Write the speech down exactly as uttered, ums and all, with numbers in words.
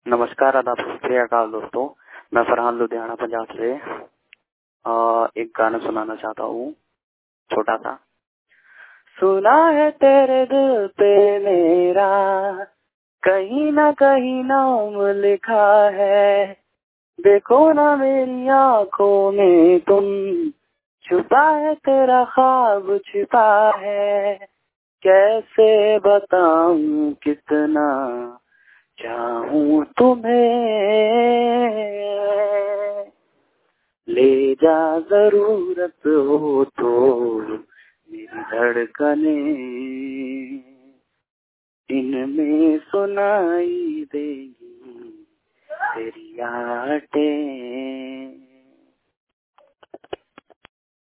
नमस्कार, आदाब, सत श्री अकाल दोस्तों। मैं फरहान लुधियाना पंजाब से आ, एक गाना सुनाना चाहता हूँ, छोटा सा। सुना है तेरे दिल पे मेरा कहीं ना कहीं नाम लिखा है, देखो ना मेरी आंखों में तुम, छुपा है तेरा ख्वाब छिपा है, कैसे बताऊं कितना चाहूं तुम्हें, ले जा जरूरत हो तो मेरी धड़कने, इनमें सुनाई देगी तेरी आटे।